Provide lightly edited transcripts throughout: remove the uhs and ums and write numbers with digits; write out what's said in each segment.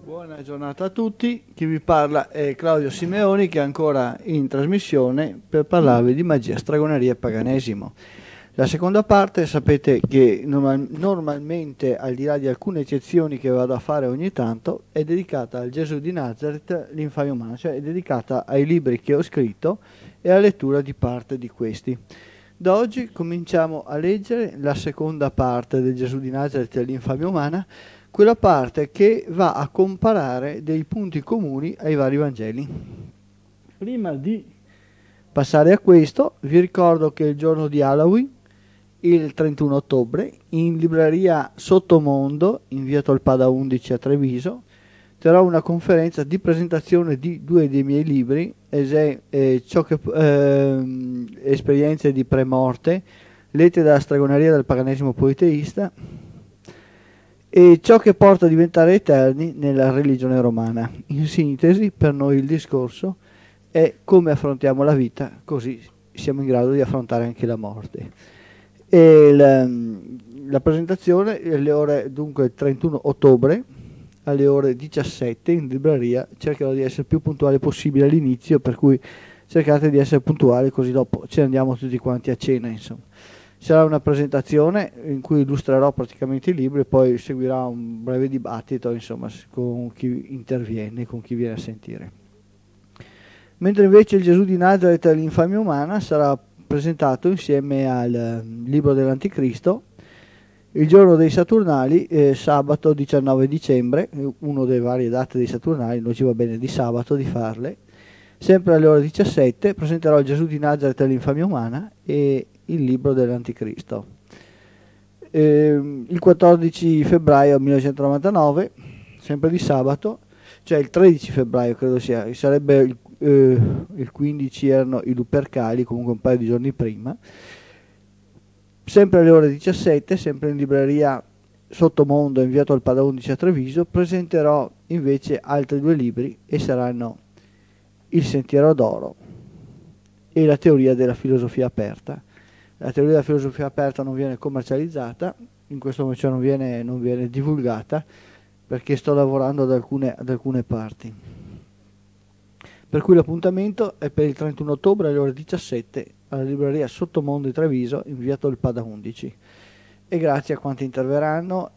Buona giornata a tutti, chi vi parla è Claudio Simeoni che è ancora in trasmissione per parlarvi di magia, stregoneria e paganesimo. La seconda parte sapete che normalmente, al di là di alcune eccezioni che vado a fare ogni tanto, è dedicata al Gesù di Nazareth, l'infamia umana, cioè è dedicata ai libri che ho scritto e alla lettura di parte di questi. Da oggi cominciamo a leggere la seconda parte del Gesù di Nazareth e l'infamia umana, quella parte che va a comparare dei punti comuni ai vari Vangeli. Prima di passare a questo, vi ricordo che il giorno di Halloween, il 31 ottobre, in libreria Sottomondo, in via Tolpada 11 a Treviso, terrò una conferenza di presentazione di due dei miei libri, Esperienze di premorte, Lettere dalla stregoneria del paganesimo politeista, e ciò che porta a diventare eterni nella religione romana. In sintesi, per noi il discorso è come affrontiamo la vita, così siamo in grado di affrontare anche la morte. E la presentazione alle ore, dunque, il 31 ottobre alle ore 17 in libreria. Cercherò di essere più puntuale possibile all'inizio, per cui cercate di essere puntuali, così dopo ci andiamo tutti quanti a cena, insomma. Sarà una presentazione in cui illustrerò praticamente i libri e poi seguirà un breve dibattito, insomma, con chi interviene, con chi viene a sentire. Mentre invece il Gesù di Nazareth e l'infamia umana sarà presentato insieme al libro dell'Anticristo il giorno dei Saturnali, sabato 19 dicembre, uno delle varie date dei Saturnali, non ci va bene di sabato di farle. Sempre alle ore 17 presenterò il Gesù di Nazareth e l'infamia umana e il libro dell'Anticristo. Il 14 febbraio 1999, sempre di sabato, cioè il 13 febbraio credo sia, sarebbe il 15 erano i Lupercali, comunque un paio di giorni prima. Sempre alle ore 17, sempre in libreria Sottomondo, in via Tolpada 11 a Treviso, presenterò invece altri due libri e saranno Il Sentiero d'Oro e La teoria della filosofia aperta. La teoria della filosofia aperta non viene commercializzata, in questo momento non viene divulgata, perché sto lavorando ad alcune parti. Per cui l'appuntamento è per il 31 ottobre alle ore 17 alla libreria Sottomondo di Treviso in via Tolpada 11. E grazie a quanti interverranno.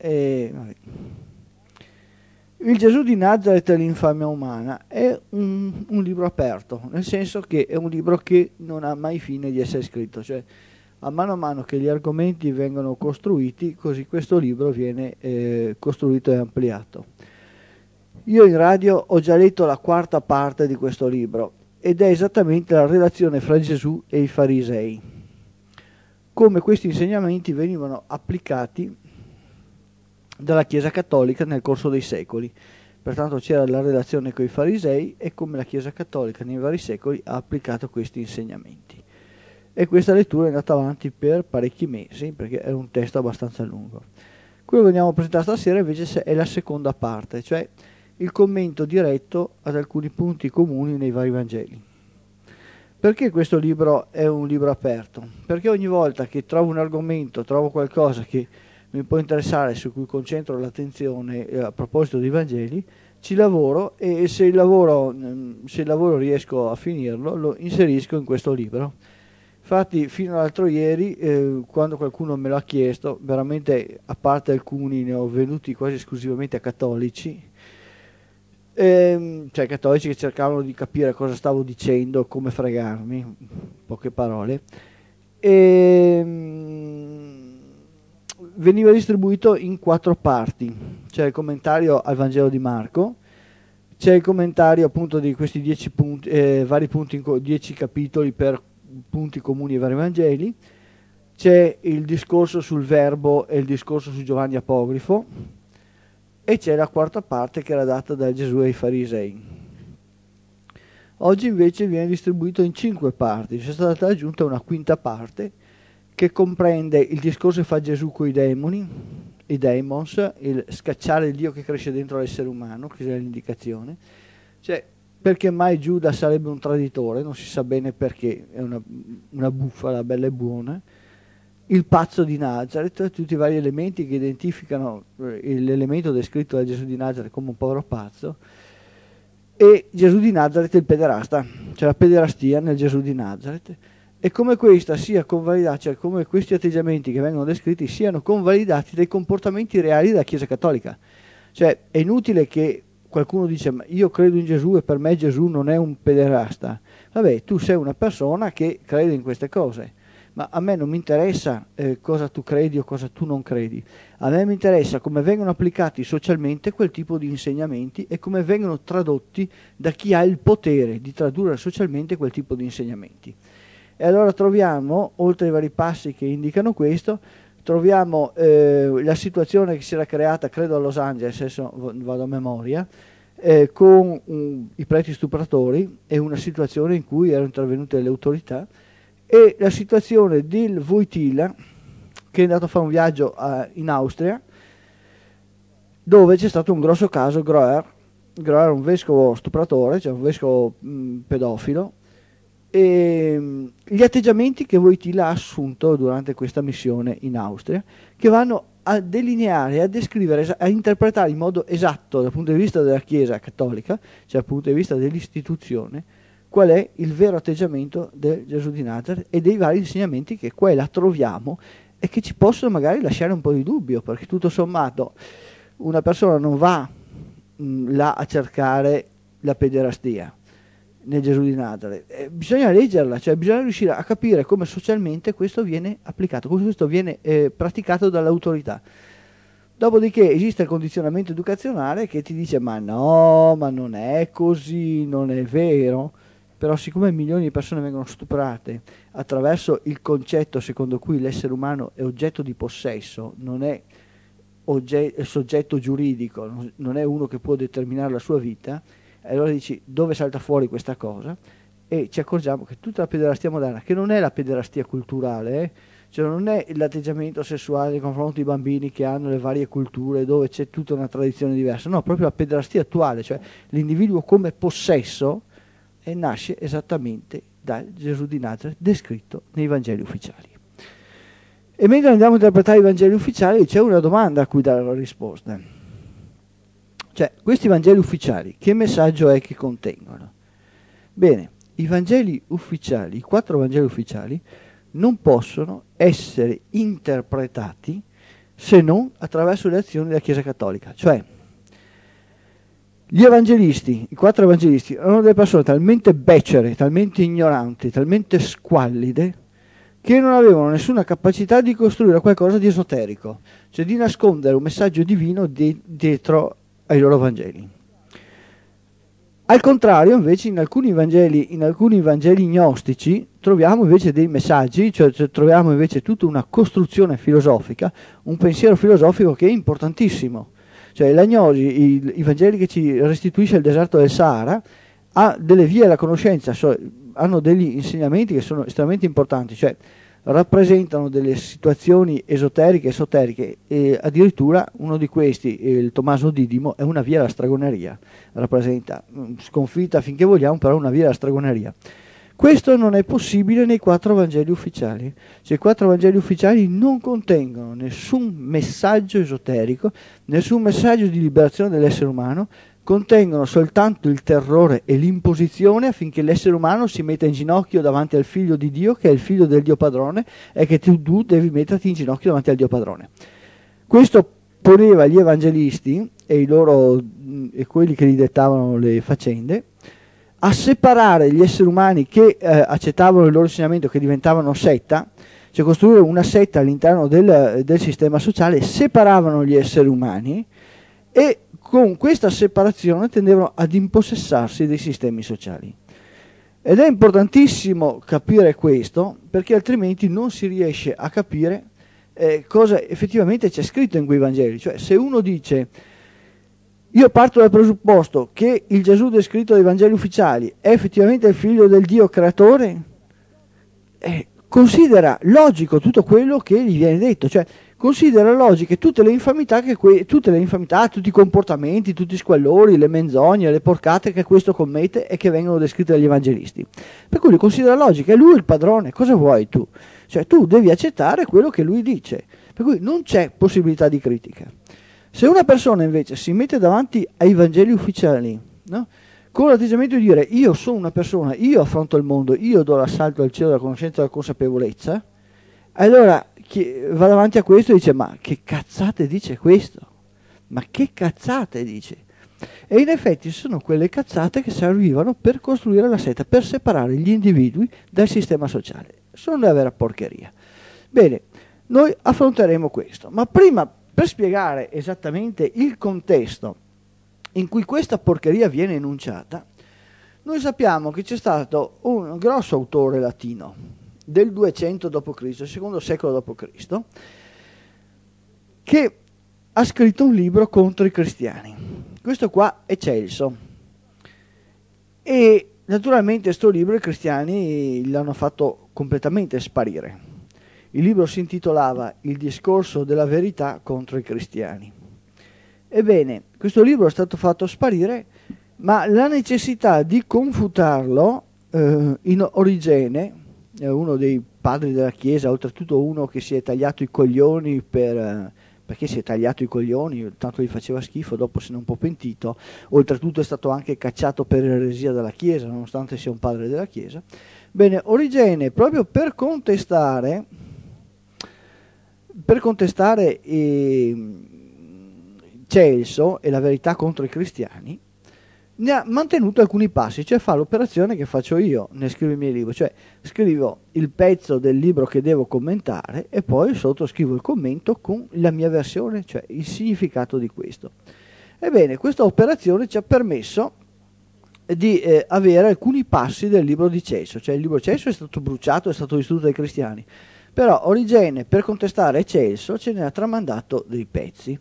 Il Gesù di Nazareth e l'infamia umana è un libro aperto, nel senso che è un libro che non ha mai fine di essere scritto, cioè a mano che gli argomenti vengono costruiti, così questo libro viene costruito e ampliato. Io in radio ho già letto la quarta parte di questo libro ed è esattamente la relazione fra Gesù e i farisei, come questi insegnamenti venivano applicati dalla Chiesa Cattolica nel corso dei secoli. Pertanto c'era la relazione con i farisei e come la Chiesa Cattolica nei vari secoli ha applicato questi insegnamenti. E questa lettura è andata avanti per parecchi mesi, perché è un testo abbastanza lungo. Quello che andiamo a presentare stasera invece è la seconda parte, cioè il commento diretto ad alcuni punti comuni nei vari Vangeli. Perché questo libro è un libro aperto? Perché ogni volta che trovo un argomento, trovo qualcosa che mi può interessare, su cui concentro l'attenzione a proposito dei Vangeli, ci lavoro e se il lavoro riesco a finirlo, lo inserisco in questo libro. Infatti fino all'altro ieri, quando qualcuno me l'ha chiesto, veramente a parte alcuni ne ho venuti quasi esclusivamente a cattolici, cioè cattolici che cercavano di capire cosa stavo dicendo, come fregarmi, in poche parole, veniva distribuito in 4 parti. C'è il commentario al Vangelo di Marco, c'è il commentario appunto di questi 10 punti, vari punti, 10 capitoli per punti comuni ai vari Vangeli, c'è il discorso sul Verbo e il discorso su Giovanni Apogrifo, e c'è la quarta parte che era data da Gesù ai farisei. Oggi invece viene distribuito in 5 parti, c'è stata aggiunta una quinta parte che comprende il discorso che fa Gesù con i demoni, i demons, il scacciare il Dio che cresce dentro l'essere umano, che è l'indicazione, cioè perché mai Giuda sarebbe un traditore, non si sa bene perché, è una bufala bella e buona, il pazzo di Nazareth, tutti i vari elementi che identificano l'elemento descritto da Gesù di Nazareth come un povero pazzo, e Gesù di Nazareth il pederasta, cioè la pederastia nel Gesù di Nazareth, e come questa sia convalidata, cioè come questi atteggiamenti che vengono descritti siano convalidati dai comportamenti reali della Chiesa Cattolica. Cioè è inutile che qualcuno dice ma io credo in Gesù e per me Gesù non è un pederasta. Vabbè, tu sei una persona che crede in queste cose, ma a me non mi interessa cosa tu credi o cosa tu non credi. A me mi interessa come vengono applicati socialmente quel tipo di insegnamenti e come vengono tradotti da chi ha il potere di tradurre socialmente quel tipo di insegnamenti. E allora troviamo, oltre ai vari passi che indicano questo, troviamo la situazione che si era creata, credo a Los Angeles, adesso vado a memoria, con i preti stupratori, e una situazione in cui erano intervenute le autorità, e la situazione del Wojtyla, che è andato a fare un viaggio in Austria, dove c'è stato un grosso caso. Groer era un vescovo stupratore, cioè un vescovo pedofilo, e gli atteggiamenti che Wojtyla ha assunto durante questa missione in Austria, che vanno a delineare, a descrivere, a interpretare in modo esatto dal punto di vista della Chiesa Cattolica, cioè dal punto di vista dell'istituzione, qual è il vero atteggiamento del Gesù di Nazareth e dei vari insegnamenti che qua e là troviamo e che ci possono magari lasciare un po' di dubbio, perché tutto sommato una persona non va là a cercare la pederastia nel Gesù di Nazareth, bisogna leggerla, cioè bisogna riuscire a capire come socialmente questo viene applicato, come questo viene praticato dall'autorità. Dopodiché esiste il condizionamento educazionale che ti dice ma no, ma non è così, non è vero. Però siccome milioni di persone vengono stuprate attraverso il concetto secondo cui l'essere umano è oggetto di possesso, non è soggetto giuridico, non è uno che può determinare la sua vita, allora dici dove salta fuori questa cosa, e ci accorgiamo che tutta la pederastia moderna, che non è la pederastia culturale, cioè non è l'atteggiamento sessuale nei confronti dei bambini che hanno le varie culture dove c'è tutta una tradizione diversa, no, proprio la pederastia attuale, cioè l'individuo come possesso, e nasce esattamente dal Gesù di Nazareth descritto nei Vangeli ufficiali. E mentre andiamo a interpretare i Vangeli ufficiali c'è una domanda a cui dare la risposta. Cioè, questi Vangeli ufficiali, che messaggio è che contengono? Bene, i Vangeli ufficiali, i 4 Vangeli ufficiali, non possono essere interpretati se non attraverso le azioni della Chiesa Cattolica. Cioè, gli evangelisti, i 4 evangelisti, erano delle persone talmente becere, talmente ignoranti, talmente squallide, che non avevano nessuna capacità di costruire qualcosa di esoterico, cioè di nascondere un messaggio divino dietro ai loro Vangeli. Al contrario, invece, in alcuni Vangeli gnostici troviamo invece dei messaggi, cioè troviamo invece tutta una costruzione filosofica, un pensiero filosofico che è importantissimo. Cioè l'agnosi, i Vangeli che ci restituisce il deserto del Sahara, ha delle vie alla conoscenza, hanno degli insegnamenti che sono estremamente importanti, cioè rappresentano delle situazioni esoteriche, esoteriche, e addirittura uno di questi, il Tommaso Didimo, è una via alla stregoneria, rappresenta sconfitta finché vogliamo, però una via alla stregoneria. Questo non è possibile nei 4 Vangeli ufficiali, cioè i 4 Vangeli ufficiali non contengono nessun messaggio esoterico, nessun messaggio di liberazione dell'essere umano, contengono soltanto il terrore e l'imposizione affinché l'essere umano si metta in ginocchio davanti al figlio di Dio, che è il figlio del Dio padrone, e che tu devi metterti in ginocchio davanti al Dio padrone. Questo poneva gli evangelisti e quelli che gli dettavano le faccende a separare gli esseri umani che accettavano il loro insegnamento, che diventavano setta, cioè costruire una setta all'interno del sistema sociale, separavano gli esseri umani e con questa separazione tendevano ad impossessarsi dei sistemi sociali. Ed è importantissimo capire questo, perché altrimenti non si riesce a capire cosa effettivamente c'è scritto in quei Vangeli. Cioè, se uno dice io parto dal presupposto che il Gesù descritto dai Vangeli ufficiali è effettivamente il figlio del Dio creatore, considera logico tutto quello che gli viene detto, cioè considera logiche tutte le infamità, tutti i comportamenti, tutti i squallori, le menzogne, le porcate che questo commette e che vengono descritte dagli evangelisti. Per cui li considera logiche, è lui il padrone, cosa vuoi tu? cioè tu devi accettare quello che lui dice, per cui non c'è possibilità di critica. Se una persona invece si mette davanti ai Vangeli ufficiali, no? Con l'atteggiamento di dire io sono una persona, io affronto il mondo, io do l'assalto al cielo della conoscenza e della consapevolezza, allora chi va davanti a questo e dice ma che cazzate dice questo? Ma che cazzate dice? E in effetti sono quelle cazzate che servivano per costruire la setta, per separare gli individui dal sistema sociale. Sono una vera porcheria. Bene, noi affronteremo questo, ma prima, per spiegare esattamente il contesto in cui questa porcheria viene enunciata, noi sappiamo che c'è stato un grosso autore latino del 200 d.C., il secondo secolo d.C., che ha scritto un libro contro i cristiani. Questo qua è Celso. E naturalmente questo libro i cristiani l'hanno fatto completamente sparire. Il libro si intitolava Il discorso della verità contro i cristiani. Ebbene, questo libro è stato fatto sparire, ma la necessità di confutarlo in Origene, uno dei padri della Chiesa, oltretutto uno che si è tagliato i coglioni perché si è tagliato i coglioni, tanto gli faceva schifo, dopo se ne è un po' pentito, oltretutto è stato anche cacciato per eresia dalla Chiesa, nonostante sia un padre della Chiesa. Bene, Origene, proprio per contestare Celso e la verità contro i cristiani, ne ha mantenuto alcuni passi, cioè fa l'operazione che faccio io nel scrivere i miei libri, cioè scrivo il pezzo del libro che devo commentare e poi sotto scrivo il commento con la mia versione, cioè il significato di questo. Ebbene, questa operazione ci ha permesso di avere alcuni passi del libro di Celso, cioè il libro di Celso è stato bruciato, è stato distrutto dai cristiani, però Origene, per contestare Celso, ce ne ha tramandato dei pezzi.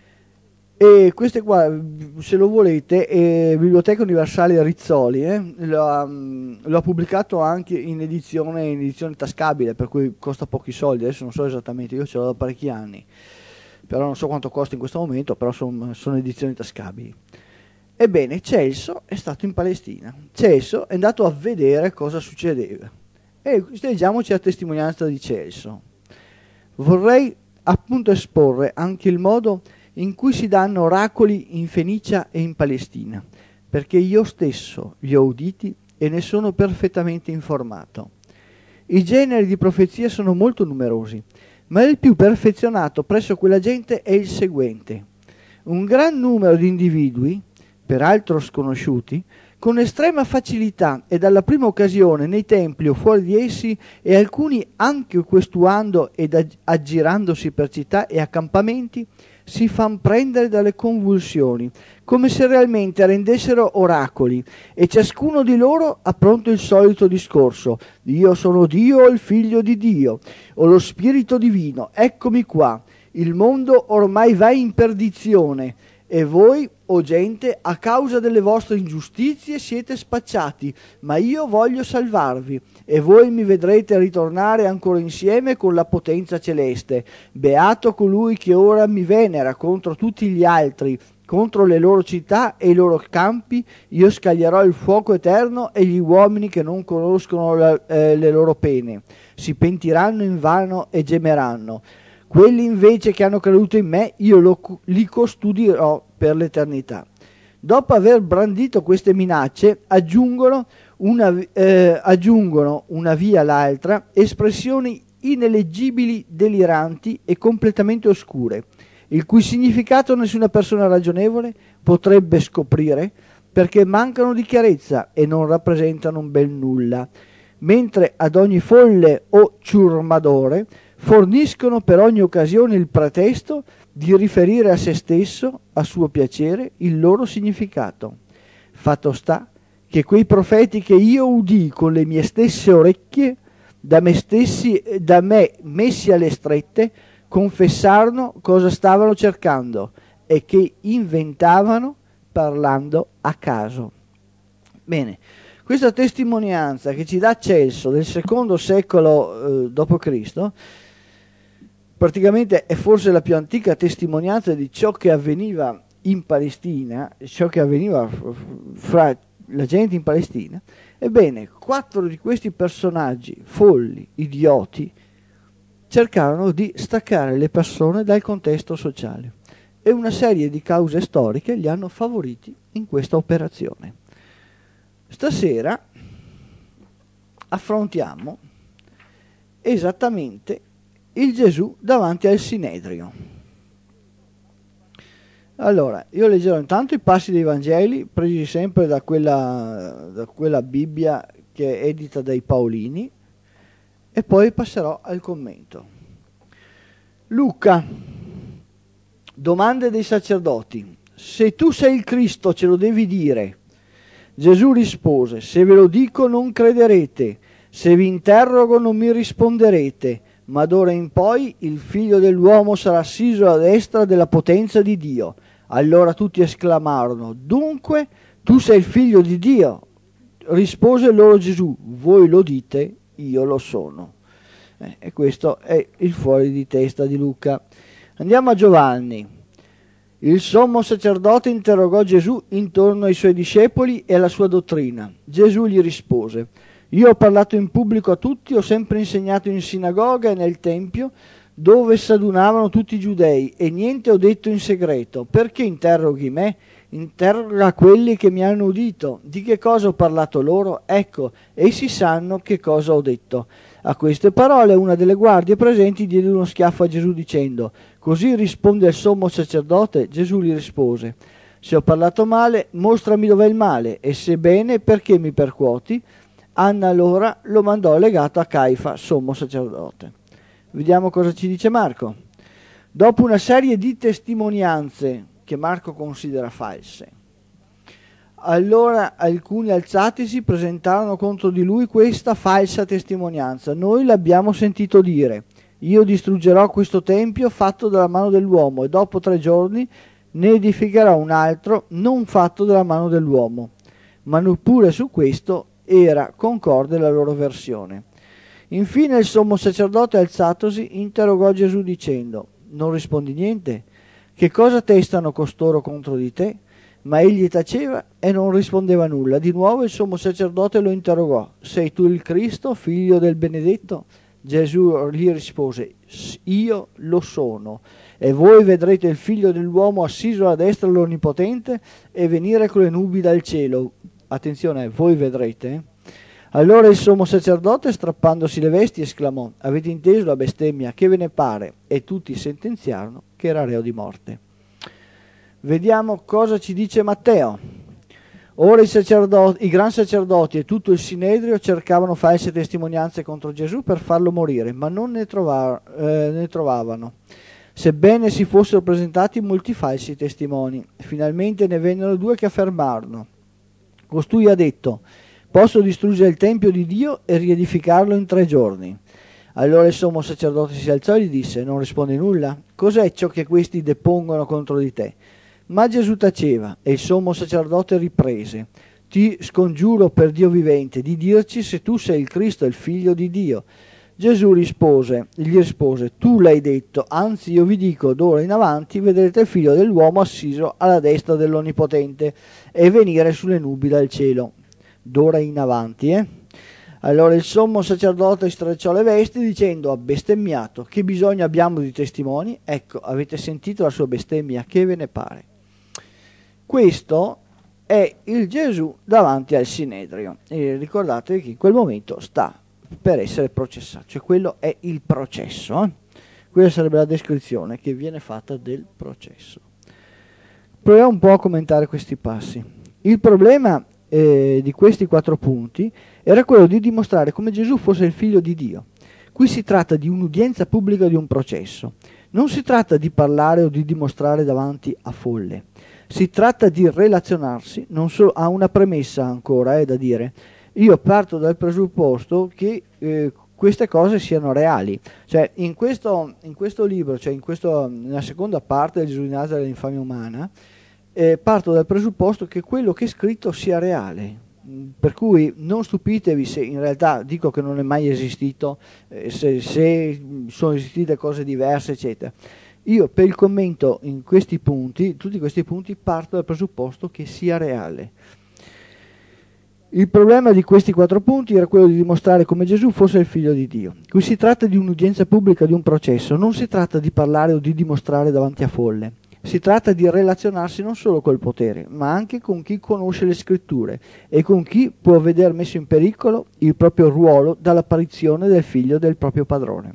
E queste qua, se lo volete, Biblioteca Universale Rizzoli, lo ha pubblicato anche in edizione tascabile, per cui costa pochi soldi, adesso non so esattamente, io ce l'ho da parecchi anni, però non so quanto costa in questo momento, però sono edizioni tascabili. Ebbene, Celso è stato in Palestina, Celso è andato a vedere cosa succedeva, e leggiamoci la testimonianza di Celso. Vorrei appunto esporre anche il modo in cui si danno oracoli in Fenicia e in Palestina, perché io stesso li ho uditi e ne sono perfettamente informato. I generi di profezia sono molto numerosi, ma il più perfezionato presso quella gente è il seguente. Un gran numero di individui, peraltro sconosciuti, con estrema facilità e dalla prima occasione nei templi o fuori di essi, e alcuni anche questuando ed aggirandosi per città e accampamenti, si fan prendere dalle convulsioni, come se realmente rendessero oracoli, e ciascuno di loro ha pronto il solito discorso: io sono Dio, il figlio di Dio, o lo spirito divino, eccomi qua, il mondo ormai va in perdizione, e voi, o gente, a causa delle vostre ingiustizie siete spacciati, ma io voglio salvarvi, e voi mi vedrete ritornare ancora insieme con la potenza celeste. Beato colui che ora mi venera contro tutti gli altri, contro le loro città e i loro campi, io scaglierò il fuoco eterno, e gli uomini che non conoscono le loro pene si pentiranno invano e gemeranno. Quelli invece che hanno creduto in me, io li custodirò per l'eternità. Dopo aver brandito queste minacce, aggiungono una via all'altra espressioni ineleggibili, deliranti e completamente oscure, il cui significato nessuna persona ragionevole potrebbe scoprire, perché mancano di chiarezza e non rappresentano un bel nulla, mentre ad ogni folle o ciurmadore forniscono per ogni occasione il pretesto di riferire a se stesso, a suo piacere, il loro significato. Fatto sta che quei profeti che io udii con le mie stesse orecchie, da me messi alle strette, confessarono cosa stavano cercando e che inventavano parlando a caso. Bene, questa testimonianza che ci dà Celso del secondo secolo d.C., praticamente è forse la più antica testimonianza di ciò che avveniva in Palestina, ciò che avveniva fra la gente in Palestina. Ebbene, 4 di questi personaggi folli, idioti, cercarono di staccare le persone dal contesto sociale e una serie di cause storiche li hanno favoriti in questa operazione. Stasera affrontiamo esattamente il Gesù davanti al Sinedrio. Allora, io leggerò intanto i passi dei Vangeli, presi sempre da quella Bibbia che è edita dai Paolini, e poi passerò al commento. Luca, domande dei sacerdoti. Se tu sei il Cristo ce lo devi dire. Gesù rispose, se ve lo dico non crederete, se vi interrogo non mi risponderete, ma d'ora in poi il figlio dell'uomo sarà assiso alla destra della potenza di Dio. Allora tutti esclamarono, dunque tu sei il figlio di Dio? Rispose loro Gesù, voi lo dite, io lo sono. E questo è il fuori di testa di Luca. Andiamo a Giovanni. Il sommo sacerdote interrogò Gesù intorno ai suoi discepoli e alla sua dottrina. Gesù gli rispose, io ho parlato in pubblico a tutti, ho sempre insegnato in sinagoga e nel tempio, dove s'adunavano tutti i giudei, e niente ho detto in segreto. Perché interroghi me? Interroga quelli che mi hanno udito. Di che cosa ho parlato loro? Ecco, essi sanno che cosa ho detto. A queste parole una delle guardie presenti diede uno schiaffo a Gesù dicendo, così risponde il sommo sacerdote? Gesù gli rispose, se ho parlato male, mostrami dov'è il male, e se bene, perché mi percuoti? Anna allora lo mandò legato a Caifa, sommo sacerdote. Vediamo cosa ci dice Marco. Dopo una serie di testimonianze che Marco considera false, allora alcuni alzatisi presentarono contro di lui questa falsa testimonianza. Noi l'abbiamo sentito dire, io distruggerò questo tempio fatto dalla mano dell'uomo e dopo 3 giorni ne edificherò un altro non fatto dalla mano dell'uomo. Ma neppure su questo era concorde la loro versione. Infine il sommo sacerdote alzatosi interrogò Gesù dicendo, non rispondi niente? Che cosa testano costoro contro di te? Ma egli taceva e non rispondeva nulla. Di nuovo il sommo sacerdote lo interrogò, sei tu il Cristo, figlio del benedetto? Gesù gli rispose, io lo sono, e voi vedrete il figlio dell'uomo assiso alla destra dell'Onnipotente e venire con le nubi dal cielo. Attenzione, voi vedrete. Allora il sommo sacerdote, strappandosi le vesti, esclamò, avete inteso la bestemmia, che ve ne pare? E tutti sentenziarono che era reo di morte. Vediamo cosa ci dice Matteo. Ora i gran sacerdoti e tutto il Sinedrio cercavano false testimonianze contro Gesù per farlo morire, ma non ne trovavano, sebbene si fossero presentati molti falsi testimoni. Finalmente ne vennero 2 che affermarono. Costui ha detto, posso distruggere il Tempio di Dio e riedificarlo in 3 giorni. Allora il sommo sacerdote si alzò e gli disse, non rispondi nulla? Cos'è ciò che questi depongono contro di te? Ma Gesù taceva e il sommo sacerdote riprese, ti scongiuro per Dio vivente di dirci se tu sei il Cristo, il figlio di Dio. Gesù gli rispose, tu l'hai detto, anzi io vi dico, d'ora in avanti vedrete il figlio dell'uomo assiso alla destra dell'Onnipotente e venire sulle nubi dal cielo. D'ora in avanti, Allora il sommo sacerdote strecciò le vesti dicendo, ha bestemmiato, che bisogno abbiamo di testimoni? Ecco, avete sentito la sua bestemmia, che ve ne pare? Questo è il Gesù davanti al Sinedrio. E ricordatevi che in quel momento sta per essere processato, cioè quello è il processo. Quella sarebbe la descrizione che viene fatta del processo. Proviamo un po' a commentare questi passi. Il problema di questi 4 punti era quello di dimostrare come Gesù fosse il figlio di Dio. Qui si tratta di un'udienza pubblica di un processo. Non si tratta di parlare o di dimostrare davanti a folle. Si tratta di relazionarsi, non solo a una premessa ancora, da dire. Io parto dal presupposto che queste cose siano reali. Cioè, in questo libro, cioè nella seconda parte del Gesù di Nazareth dell'infamia umana, parto dal presupposto che quello che è scritto sia reale. Per cui non stupitevi se in realtà dico che non è mai esistito, se sono esistite cose diverse, eccetera. Io per il commento in questi punti, tutti questi punti, parto dal presupposto che sia reale. Il problema di questi 4 punti era quello di dimostrare come Gesù fosse il figlio di Dio. Qui si tratta di un'udienza pubblica, di un processo, non si tratta di parlare o di dimostrare davanti a folle. Si tratta di relazionarsi non solo col potere, ma anche con chi conosce le scritture e con chi può veder messo in pericolo il proprio ruolo dall'apparizione del figlio del proprio padrone.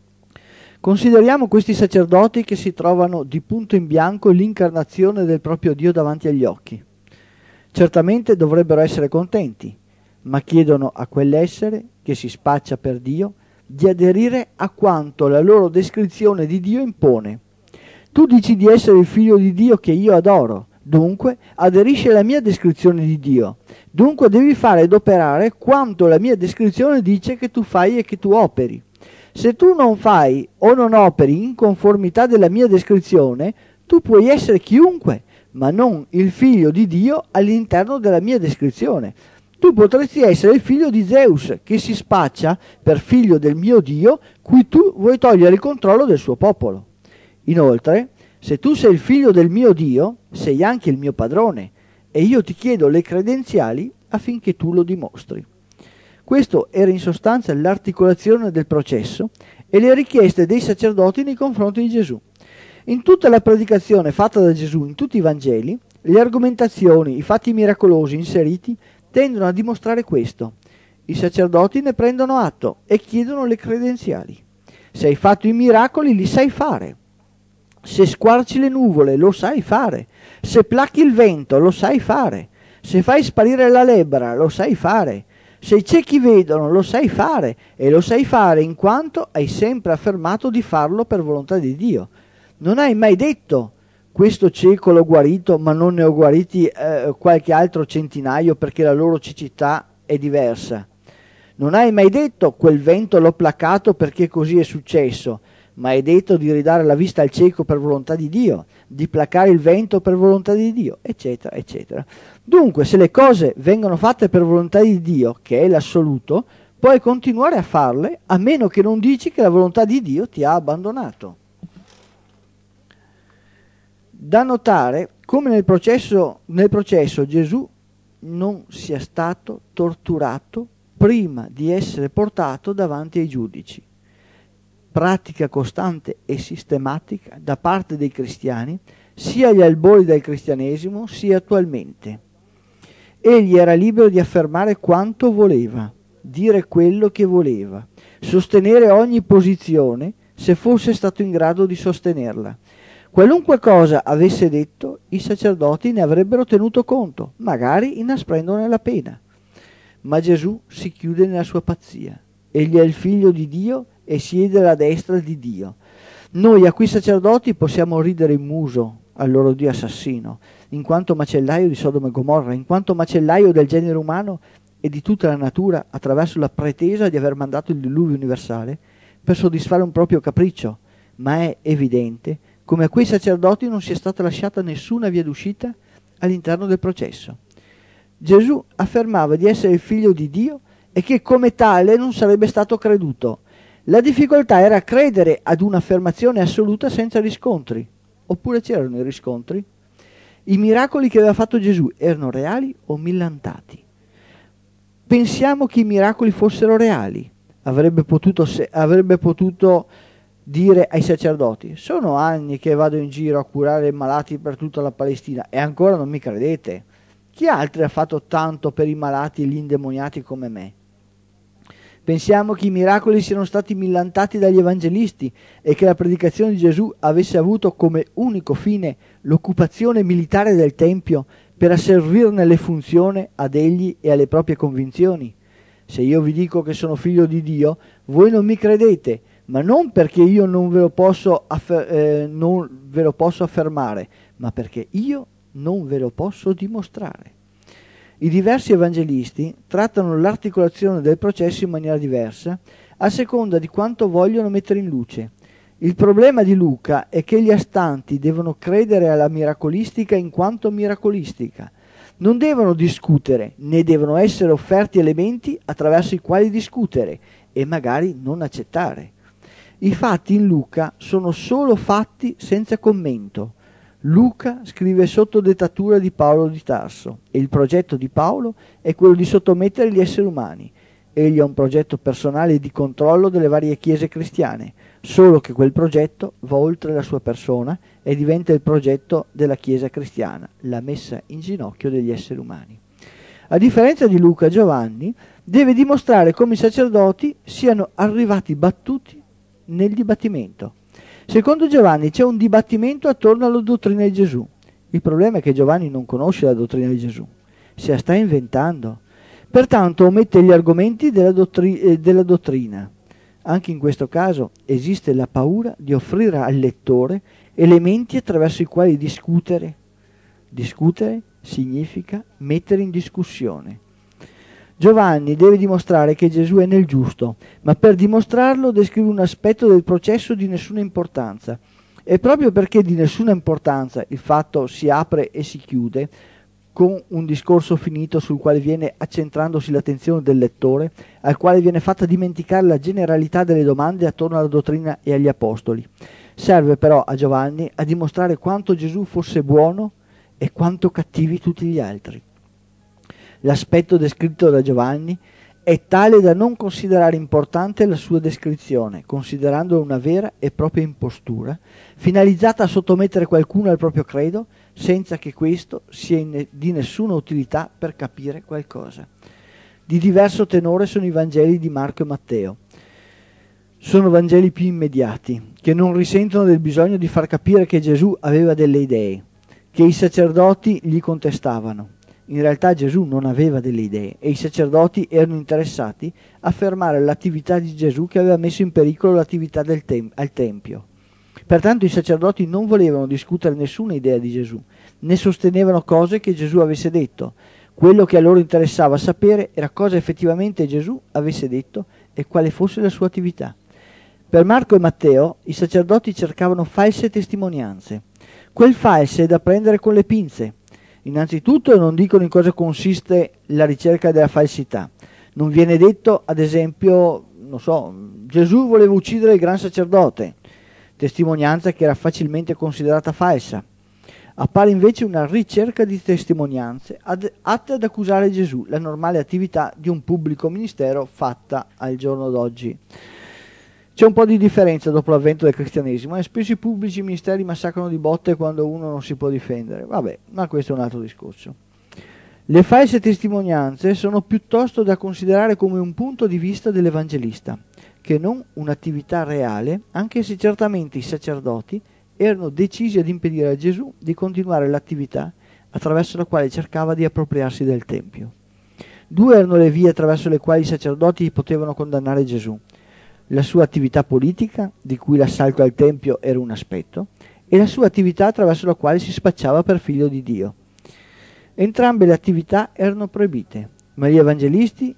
Consideriamo questi sacerdoti che si trovano di punto in bianco l'incarnazione del proprio Dio davanti agli occhi. Certamente dovrebbero essere contenti, ma chiedono a quell'essere che si spaccia per Dio di aderire a quanto la loro descrizione di Dio impone. Tu dici di essere il figlio di Dio che io adoro, dunque aderisci alla mia descrizione di Dio, dunque devi fare ed operare quanto la mia descrizione dice che tu fai e che tu operi. Se tu non fai o non operi in conformità della mia descrizione, tu puoi essere chiunque, ma non il figlio di Dio all'interno della mia descrizione. Tu potresti essere il figlio di Zeus, che si spaccia per figlio del mio Dio, cui tu vuoi togliere il controllo del suo popolo. Inoltre, se tu sei il figlio del mio Dio, sei anche il mio padrone, e io ti chiedo le credenziali affinché tu lo dimostri. Questo era in sostanza l'articolazione del processo e le richieste dei sacerdoti nei confronti di Gesù. In tutta la predicazione fatta da Gesù, in tutti i Vangeli, le argomentazioni, i fatti miracolosi inseriti tendono a dimostrare questo. I sacerdoti ne prendono atto e chiedono le credenziali. Se hai fatto i miracoli, li sai fare. Se squarci le nuvole, lo sai fare. Se placchi il vento, lo sai fare. Se fai sparire la lebbra, lo sai fare. Se i ciechi vedono, lo sai fare. E lo sai fare in quanto hai sempre affermato di farlo per volontà di Dio. Non hai mai detto: questo cieco l'ho guarito, ma non ne ho guariti qualche altro centinaio perché la loro cecità è diversa. Non hai mai detto: quel vento l'ho placato perché così è successo, ma hai detto di ridare la vista al cieco per volontà di Dio, di placare il vento per volontà di Dio, eccetera, eccetera. Dunque, se le cose vengono fatte per volontà di Dio, che è l'assoluto, puoi continuare a farle, a meno che non dici che la volontà di Dio ti ha abbandonato. Da notare come nel processo Gesù non sia stato torturato prima di essere portato davanti ai giudici. Pratica costante e sistematica da parte dei cristiani, sia agli albori del cristianesimo, sia attualmente. Egli era libero di affermare quanto voleva, dire quello che voleva, sostenere ogni posizione se fosse stato in grado di sostenerla. Qualunque cosa avesse detto, i sacerdoti ne avrebbero tenuto conto, magari inasprendone la pena. Ma Gesù si chiude nella sua pazzia. Egli è il figlio di Dio e siede alla destra di Dio. Noi a quei sacerdoti possiamo ridere in muso al loro Dio assassino, in quanto macellaio di Sodoma e Gomorra, in quanto macellaio del genere umano e di tutta la natura, attraverso la pretesa di aver mandato il diluvio universale per soddisfare un proprio capriccio. Ma è evidente come a quei sacerdoti non sia stata lasciata nessuna via d'uscita all'interno del processo. Gesù affermava di essere il figlio di Dio e che come tale non sarebbe stato creduto. La difficoltà era credere ad un'affermazione assoluta senza riscontri. Oppure c'erano i riscontri? I miracoli che aveva fatto Gesù erano reali o millantati? Pensiamo che i miracoli fossero reali. Avrebbe potuto dire ai sacerdoti: sono anni che vado in giro a curare i malati per tutta la Palestina e ancora non mi credete? Chi altri ha fatto tanto per i malati e gli indemoniati come me? Pensiamo che i miracoli siano stati millantati dagli evangelisti e che la predicazione di Gesù avesse avuto come unico fine l'occupazione militare del Tempio per asservirne le funzioni ad egli e alle proprie convinzioni? Se io vi dico che sono figlio di Dio, voi non mi credete, ma non perché io non ve lo posso affermare, ma perché io non ve lo posso dimostrare. I diversi evangelisti trattano l'articolazione del processo in maniera diversa, a seconda di quanto vogliono mettere in luce. Il problema di Luca è che gli astanti devono credere alla miracolistica in quanto miracolistica. Non devono discutere, né devono essere offerti elementi attraverso i quali discutere e magari non accettare. I fatti in Luca sono solo fatti senza commento. Luca scrive sotto dettatura di Paolo di Tarso e il progetto di Paolo è quello di sottomettere gli esseri umani. Egli ha un progetto personale di controllo delle varie chiese cristiane, solo che quel progetto va oltre la sua persona e diventa il progetto della Chiesa cristiana, la messa in ginocchio degli esseri umani. A differenza di Luca, Giovanni deve dimostrare come i sacerdoti siano arrivati battuti nel dibattimento. Secondo Giovanni c'è un dibattimento attorno alla dottrina di Gesù. Il problema è che Giovanni non conosce la dottrina di Gesù, se la sta inventando. Pertanto omette gli argomenti della dottrina. Anche in questo caso esiste la paura di offrire al lettore elementi attraverso i quali discutere. Discutere significa mettere in discussione. Giovanni deve dimostrare che Gesù è nel giusto, ma per dimostrarlo descrive un aspetto del processo di nessuna importanza. E proprio perché di nessuna importanza il fatto si apre e si chiude con un discorso finito sul quale viene accentrandosi l'attenzione del lettore, al quale viene fatta dimenticare la generalità delle domande attorno alla dottrina e agli apostoli. Serve però a Giovanni a dimostrare quanto Gesù fosse buono e quanto cattivi tutti gli altri. L'aspetto descritto da Giovanni è tale da non considerare importante la sua descrizione, considerandola una vera e propria impostura, finalizzata a sottomettere qualcuno al proprio credo, senza che questo sia di nessuna utilità per capire qualcosa. Di diverso tenore sono i Vangeli di Marco e Matteo. Sono Vangeli più immediati, che non risentono del bisogno di far capire che Gesù aveva delle idee, che i sacerdoti gli contestavano. In realtà Gesù non aveva delle idee e i sacerdoti erano interessati a fermare l'attività di Gesù che aveva messo in pericolo l'attività al Tempio. Pertanto i sacerdoti non volevano discutere nessuna idea di Gesù, né sostenevano cose che Gesù avesse detto. Quello che a loro interessava sapere era cosa effettivamente Gesù avesse detto e quale fosse la sua attività. Per Marco e Matteo i sacerdoti cercavano false testimonianze. Quel false è da prendere con le pinze. Innanzitutto non dicono in cosa consiste la ricerca della falsità. Non viene detto, ad esempio, Gesù voleva uccidere il gran sacerdote, testimonianza che era facilmente considerata falsa. Appare invece una ricerca di testimonianze atte ad accusare Gesù, la normale attività di un pubblico ministero fatta al giorno d'oggi. C'è un po' di differenza dopo l'avvento del cristianesimo e spesso i pubblici ministeri massacrano di botte quando uno non si può difendere. Vabbè, ma questo è un altro discorso. Le false testimonianze sono piuttosto da considerare come un punto di vista dell'evangelista, che non un'attività reale, anche se certamente i sacerdoti erano decisi ad impedire a Gesù di continuare l'attività attraverso la quale cercava di appropriarsi del Tempio. Due erano le vie attraverso le quali i sacerdoti potevano condannare Gesù: la sua attività politica, di cui l'assalto al Tempio era un aspetto, e la sua attività attraverso la quale si spacciava per figlio di Dio. Entrambe le attività erano proibite, ma agli evangelisti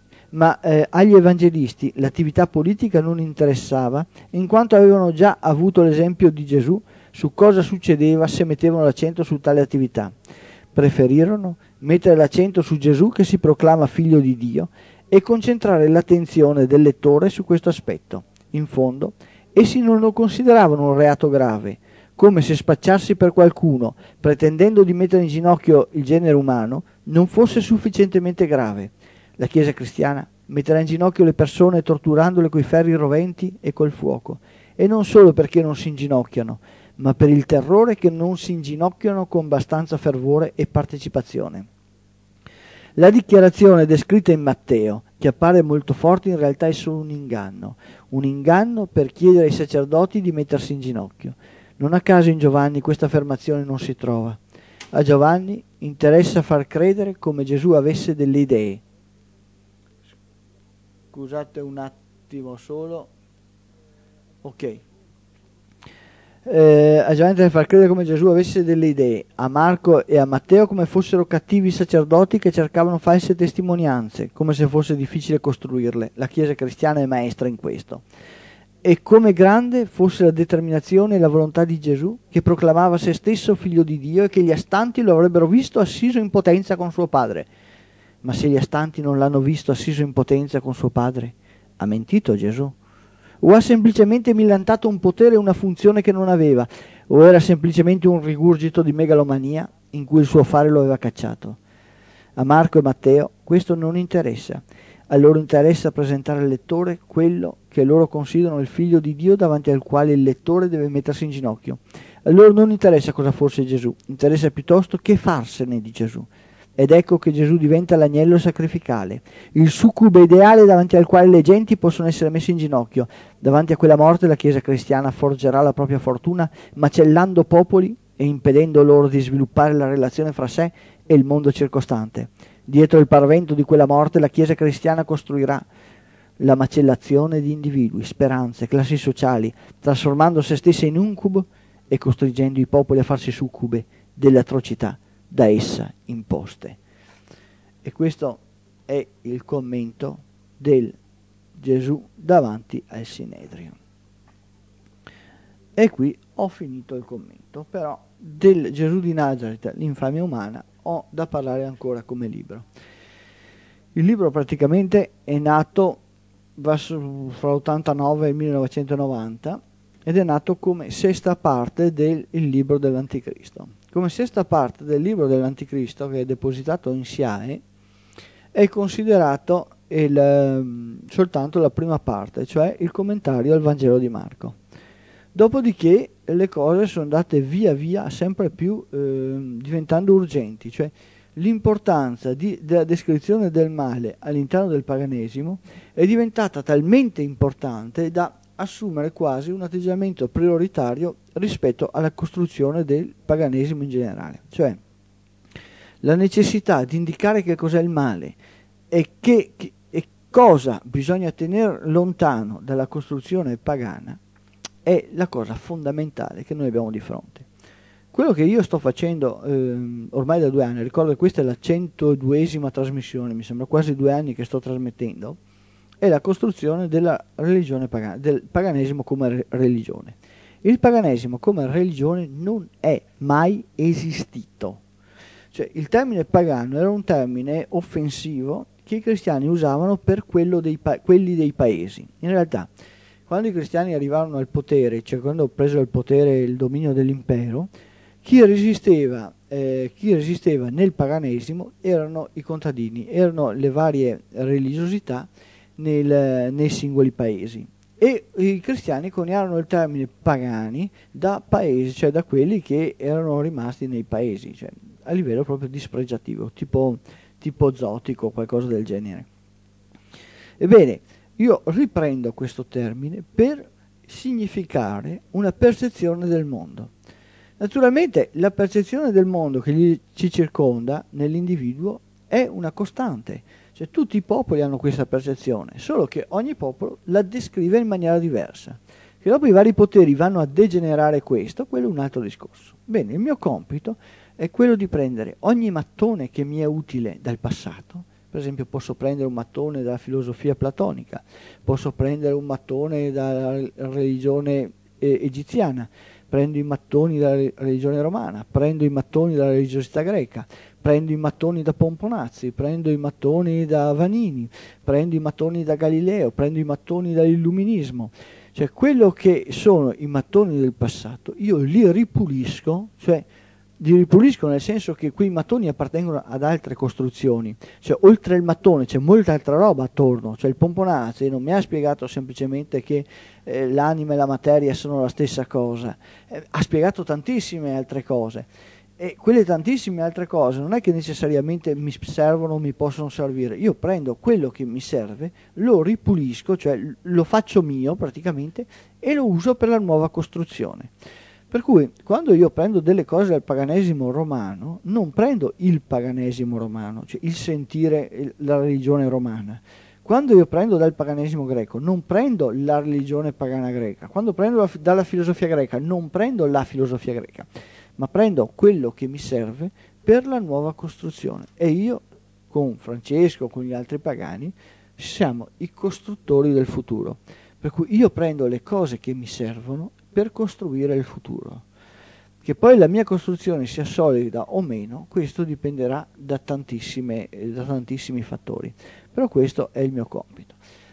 l'attività politica non interessava, in quanto avevano già avuto l'esempio di Gesù su cosa succedeva se mettevano l'accento su tale attività. Preferirono mettere l'accento su Gesù che si proclama figlio di Dio e concentrare l'attenzione del lettore su questo aspetto. In fondo, essi non lo consideravano un reato grave, come se spacciarsi per qualcuno, pretendendo di mettere in ginocchio il genere umano, non fosse sufficientemente grave. La Chiesa cristiana metterà in ginocchio le persone torturandole coi ferri roventi e col fuoco, e non solo perché non si inginocchiano, ma per il terrore che non si inginocchiano con abbastanza fervore e partecipazione. La dichiarazione descritta in Matteo, che appare molto forte, in realtà è solo un inganno per chiedere ai sacerdoti di mettersi in ginocchio. Non a caso in Giovanni questa affermazione non si trova. A Giovanni interessa far credere come Gesù avesse delle idee. Scusate un attimo solo. Ok. A Giovanni deve far credere come Gesù avesse delle idee, a Marco e a Matteo come fossero cattivi sacerdoti che cercavano false testimonianze, come se fosse difficile costruirle. La Chiesa cristiana è maestra in questo. E come grande fosse la determinazione e la volontà di Gesù, che proclamava se stesso figlio di Dio e che gli astanti lo avrebbero visto assiso in potenza con suo padre. Ma se gli astanti non l'hanno visto assiso in potenza con suo padre, ha mentito Gesù. o ha semplicemente millantato un potere e una funzione che non aveva, o era semplicemente un rigurgito di megalomania in cui il suo fare lo aveva cacciato. A Marco e Matteo questo non interessa. A loro interessa presentare al lettore quello che loro considerano il figlio di Dio davanti al quale il lettore deve mettersi in ginocchio. A loro non interessa cosa fosse Gesù, interessa piuttosto che farsene di Gesù. Ed ecco che Gesù diventa l'agnello sacrificale, il succube ideale davanti al quale le genti possono essere messe in ginocchio. Davanti a quella morte la Chiesa cristiana forgerà la propria fortuna, macellando popoli e impedendo loro di sviluppare la relazione fra sé e il mondo circostante. Dietro il paravento di quella morte la Chiesa cristiana costruirà la macellazione di individui, speranze, classi sociali, trasformando se stessa in incubo e costringendo i popoli a farsi succube delle atrocità da essa imposte. E questo è il commento del Gesù davanti al Sinedrio. E qui ho finito il commento, però del Gesù di Nazareth, l'infamia umana, ho da parlare ancora come libro. Il libro praticamente è nato verso fra l'89 e il 1990 ed è nato come sesta parte del libro dell'Anticristo. Come sesta parte del libro dell'Anticristo, che è depositato in SIAE, è considerato soltanto la prima parte, cioè il commentario al Vangelo di Marco. Dopodiché le cose sono andate via via sempre più diventando urgenti, cioè l'importanza della descrizione del male all'interno del paganesimo è diventata talmente importante da assumere quasi un atteggiamento prioritario rispetto alla costruzione del paganesimo in generale. Cioè la necessità di indicare che cos'è il male e cosa bisogna tenere lontano dalla costruzione pagana è la cosa fondamentale che noi abbiamo di fronte. Quello che io sto facendo ormai da 2 anni, ricordo che questa è la 102esima trasmissione, mi sembra quasi 2 anni che sto trasmettendo, è la costruzione della religione pagana, del paganesimo come religione. Il paganesimo come religione non è mai esistito. Cioè, il termine pagano era un termine offensivo che i cristiani usavano per quelli dei paesi. In realtà, quando i cristiani arrivarono al potere, cioè quando presero il potere e il dominio dell'impero, chi resisteva nel paganesimo erano i contadini, erano le varie religiosità nei singoli paesi. E i cristiani coniarono il termine pagani da paesi, cioè da quelli che erano rimasti nei paesi, cioè a livello proprio dispregiativo, tipo zotico o qualcosa del genere. Ebbene, io riprendo questo termine per significare una percezione del mondo. Naturalmente la percezione del mondo che ci circonda nell'individuo è una costante, cioè tutti i popoli hanno questa percezione, solo che ogni popolo la descrive in maniera diversa. Che dopo i vari poteri vanno a degenerare questo, quello è un altro discorso. Bene, il mio compito è quello di prendere ogni mattone che mi è utile dal passato. Per esempio posso prendere un mattone dalla filosofia platonica, posso prendere un mattone dalla religione egiziana, prendo i mattoni dalla religione romana, prendo i mattoni dalla religiosità greca, prendo i mattoni da Pomponazzi, prendo i mattoni da Vanini, prendo i mattoni da Galileo, prendo i mattoni dall'illuminismo. Cioè quello che sono i mattoni del passato, io li ripulisco, cioè li ripulisco nel senso che quei mattoni appartengono ad altre costruzioni, cioè oltre il mattone c'è molta altra roba attorno, cioè il Pomponazzi non mi ha spiegato semplicemente che l'anima e la materia sono la stessa cosa, ha spiegato tantissime altre cose e quelle tantissime altre cose non è che necessariamente mi servono o mi possono servire, io prendo quello che mi serve, lo ripulisco, cioè lo faccio mio praticamente e lo uso per la nuova costruzione. Per cui quando io prendo delle cose dal paganesimo romano, non prendo il paganesimo romano, cioè il sentire la religione romana. Quando io prendo dal paganesimo greco, non prendo la religione pagana greca. Quando prendo dalla filosofia greca, non prendo la filosofia greca, ma prendo quello che mi serve per la nuova costruzione. E io, con Francesco, con gli altri pagani, siamo i costruttori del futuro. Per cui io prendo le cose che mi servono per costruire il futuro. Che poi la mia costruzione sia solida o meno, questo dipenderà da tantissimi fattori, però questo è il mio compito.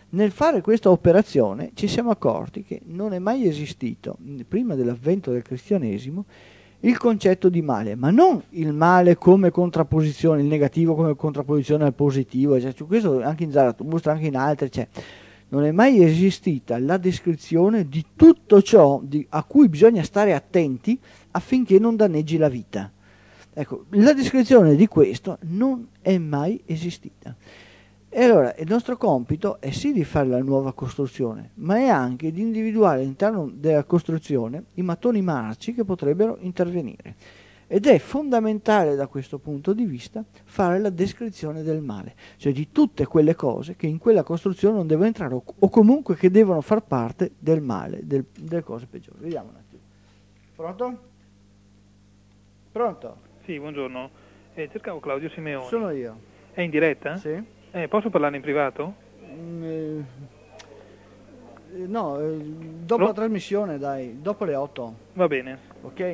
Nel fare questa operazione ci siamo accorti che non è mai esistito, prima dell'avvento del cristianesimo, il concetto di male, ma non il male come contrapposizione, il negativo come contrapposizione al positivo, cioè, questo anche in Zarathustra, anche in altri, cioè, non è mai esistita la descrizione di tutto ciò a cui bisogna stare attenti affinché non danneggi la vita. Ecco, la descrizione di questo non è mai esistita. E allora il nostro compito è sì di fare la nuova costruzione, ma è anche di individuare all'interno della costruzione i mattoni marci che potrebbero intervenire. Ed è fondamentale da questo punto di vista fare la descrizione del male, cioè di tutte quelle cose che in quella costruzione non devono entrare o comunque che devono far parte del male, delle cose peggiori. Vediamo un attimo. Pronto? Pronto? Sì, buongiorno. Cercavo Claudio Simeoni. Sono io. È in diretta? Sì. Posso parlare in privato? No, dopo la trasmissione, dai, dopo le 8. Va bene. Ok?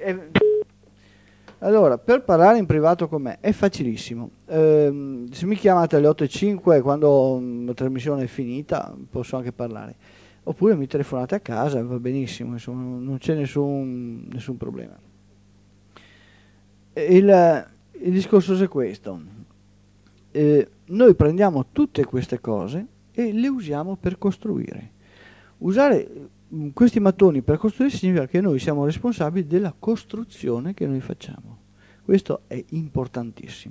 Allora, per parlare in privato con me è facilissimo. Se mi chiamate alle 8:05 quando la trasmissione è finita, posso anche parlare. Oppure mi telefonate a casa, va benissimo, insomma, non c'è nessun problema. Il discorso è questo. Noi prendiamo tutte queste cose e le usiamo per costruire. Usare questi mattoni per costruire significa che noi siamo responsabili della costruzione che noi facciamo. Questo è importantissimo.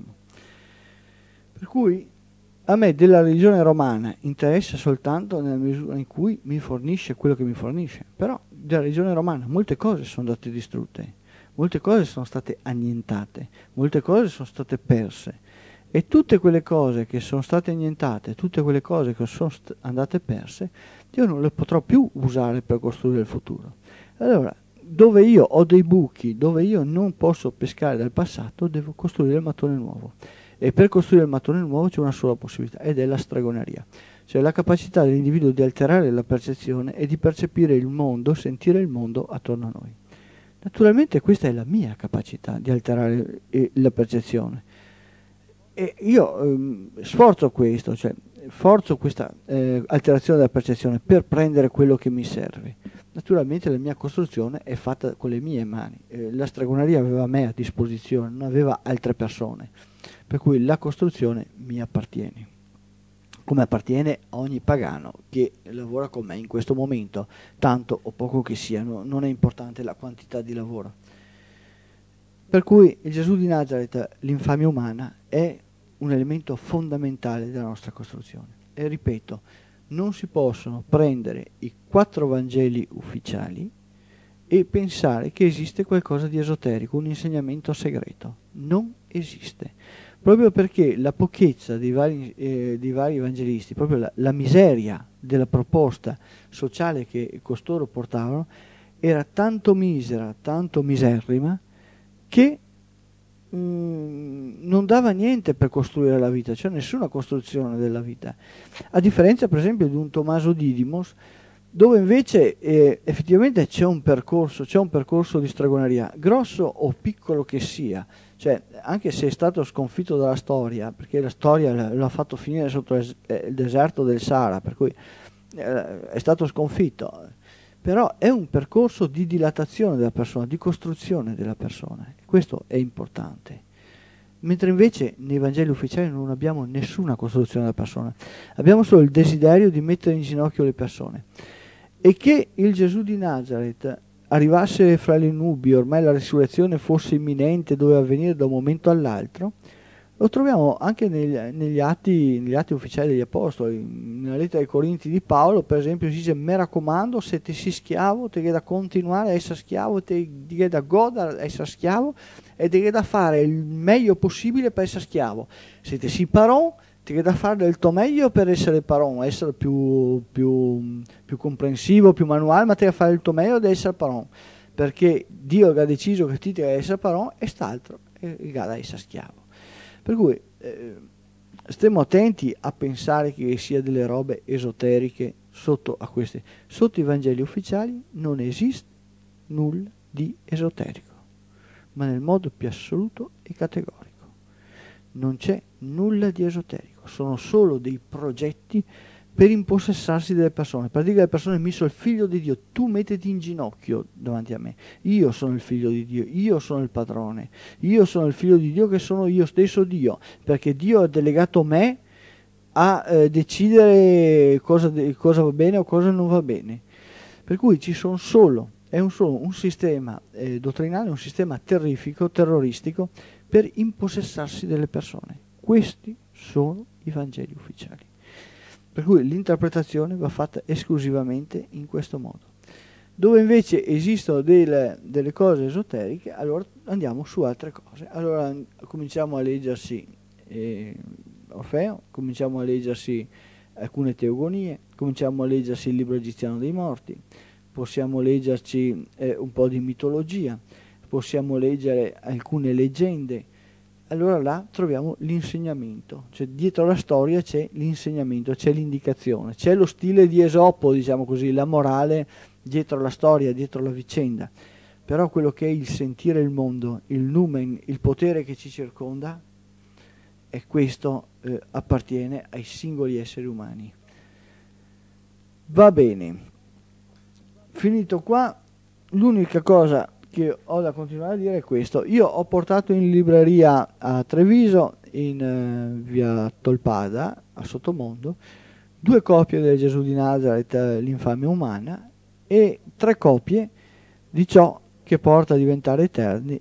Per cui a me della religione romana interessa soltanto nella misura in cui mi fornisce quello che mi fornisce. Però della religione romana molte cose sono andate distrutte, molte cose sono state annientate, molte cose sono state perse. E tutte quelle cose che sono state annientate, tutte quelle cose che sono andate perse, io non le potrò più usare per costruire il futuro. Allora, dove io ho dei buchi, dove io non posso pescare dal passato, devo costruire il mattone nuovo. E per costruire il mattone nuovo c'è una sola possibilità, ed è la stregoneria. Cioè la capacità dell'individuo di alterare la percezione e di percepire il mondo, sentire il mondo attorno a noi. Naturalmente questa è la mia capacità di alterare la percezione. E io sforzo questo, cioè forzo questa alterazione della percezione per prendere quello che mi serve. Naturalmente la mia costruzione è fatta con le mie mani. La stregoneria aveva me a disposizione, non aveva altre persone. Per cui la costruzione mi appartiene. Come appartiene a ogni pagano che lavora con me in questo momento, tanto o poco che sia, non è importante la quantità di lavoro. Per cui il Gesù di Nazareth, l'infamia umana, è un elemento fondamentale della nostra costruzione. E ripeto, non si possono prendere i 4 Vangeli ufficiali e pensare che esiste qualcosa di esoterico, un insegnamento segreto. Non esiste. Proprio perché la pochezza dei vari evangelisti, proprio la miseria della proposta sociale che costoro portavano, era tanto misera, tanto miserrima, che non dava niente per costruire la vita, cioè nessuna costruzione della vita, a differenza per esempio di un Tommaso Didymos, dove invece effettivamente c'è un percorso di stregoneria, grosso o piccolo che sia, cioè anche se è stato sconfitto dalla storia, perché la storia lo ha fatto finire sotto il deserto del Sahara, per cui è stato sconfitto, però è un percorso di dilatazione della persona, di costruzione della persona. Questo è importante. Mentre invece nei Vangeli ufficiali non abbiamo nessuna costruzione della persona, abbiamo solo il desiderio di mettere in ginocchio le persone. E che il Gesù di Nazareth arrivasse fra le nubi, ormai la risurrezione fosse imminente, doveva avvenire da un momento all'altro, lo troviamo anche negli atti ufficiali degli Apostoli. Nella lettera ai Corinti di Paolo, per esempio, si dice: mi raccomando, se ti sei schiavo, ti da continuare a essere schiavo, ti da godere a essere schiavo e ti da fare il meglio possibile per essere schiavo. Se ti sei parò, ti da fare del tuo meglio per essere parò, essere più comprensivo, più manuale, ma ti da fare il tuo meglio di essere parò, perché Dio ha deciso che ti deve essere parò e st'altro e da essere schiavo. Per cui stiamo attenti a pensare che sia delle robe esoteriche sotto a queste. Sotto i Vangeli ufficiali non esiste nulla di esoterico, ma nel modo più assoluto e categorico. Non c'è nulla di esoterico, sono solo dei progetti per impossessarsi delle persone, per dire alle persone: mi sono il figlio di Dio, tu mettiti in ginocchio davanti a me, io sono il figlio di Dio, io sono il padrone, io sono il figlio di Dio che sono io stesso Dio, perché Dio ha delegato me a decidere cosa va bene o cosa non va bene. Per cui ci sono è solo un sistema dottrinale, un sistema terrifico, terroristico, per impossessarsi delle persone. Questi sono i Vangeli ufficiali. Per cui l'interpretazione va fatta esclusivamente in questo modo. Dove invece esistono delle cose esoteriche, allora andiamo su altre cose. Allora cominciamo a leggersi Orfeo, cominciamo a leggersi alcune teogonie, cominciamo a leggersi il libro egiziano dei morti, possiamo leggerci un po' di mitologia, possiamo leggere alcune leggende. Allora là troviamo l'insegnamento, cioè dietro la storia c'è l'insegnamento, c'è l'indicazione, c'è lo stile di Esopo, diciamo così, la morale dietro la storia, dietro la vicenda. Però quello che è il sentire il mondo, il numen, il potere che ci circonda, e questo appartiene ai singoli esseri umani. Va bene, finito qua, l'unica cosa che ho da continuare a dire è questo. Io ho portato in libreria a Treviso, in via Tolpada, a Sottomondo, 2 copie del Gesù di Nazareth, l'infamia umana, e 3 copie di ciò che porta a diventare eterni,